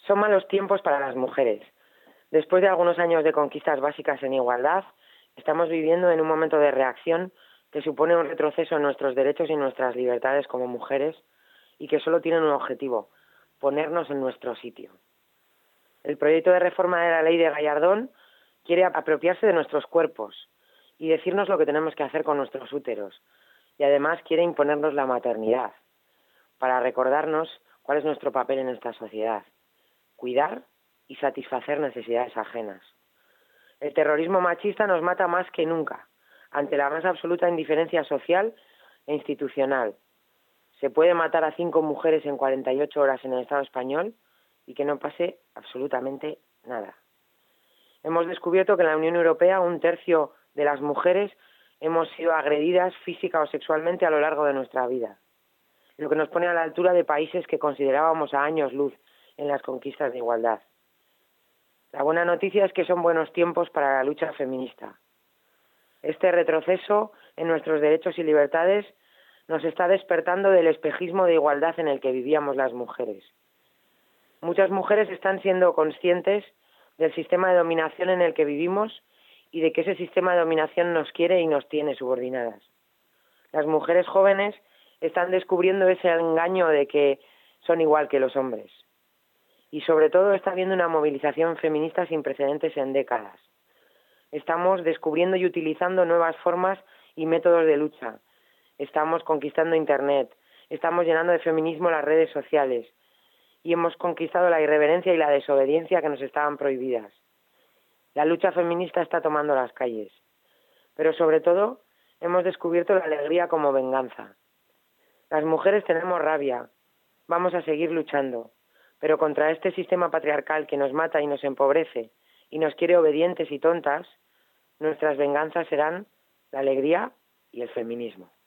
Son malos tiempos para las mujeres. Después de algunos años de conquistas básicas en igualdad, estamos viviendo en un momento de reacción que supone un retroceso en nuestros derechos y nuestras libertades como mujeres y que solo tienen un objetivo: ponernos en nuestro sitio. El proyecto de reforma de la ley de Gallardón quiere apropiarse de nuestros cuerpos y decirnos lo que tenemos que hacer con nuestros úteros, y además quiere imponernos la maternidad para recordarnos cuál es nuestro papel en esta sociedad: cuidar y satisfacer necesidades ajenas. El terrorismo machista nos mata más que nunca, ante la más absoluta indiferencia social e institucional. Se puede matar a 5 mujeres en 48 horas en el Estado español y que no pase absolutamente nada. Hemos descubierto que en la Unión Europea 1/3 de las mujeres hemos sido agredidas física o sexualmente a lo largo de nuestra vida, lo que nos pone a la altura de países que considerábamos a años luz en las conquistas de igualdad. La buena noticia es que son buenos tiempos para la lucha feminista. Este retroceso en nuestros derechos y libertades nos está despertando del espejismo de igualdad en el que vivíamos las mujeres. Muchas mujeres están siendo conscientes del sistema de dominación en el que vivimos y de que ese sistema de dominación nos quiere y nos tiene subordinadas. Las mujeres jóvenes están descubriendo ese engaño de que son igual que los hombres. Y sobre todo está habiendo una movilización feminista sin precedentes en décadas. Estamos descubriendo y utilizando nuevas formas y métodos de lucha. Estamos conquistando Internet, estamos llenando de feminismo las redes sociales y hemos conquistado la irreverencia y la desobediencia que nos estaban prohibidas. La lucha feminista está tomando las calles, pero sobre todo hemos descubierto la alegría como venganza. Las mujeres tenemos rabia, vamos a seguir luchando, pero contra este sistema patriarcal que nos mata y nos empobrece y nos quiere obedientes y tontas, nuestras venganzas serán la alegría y el feminismo.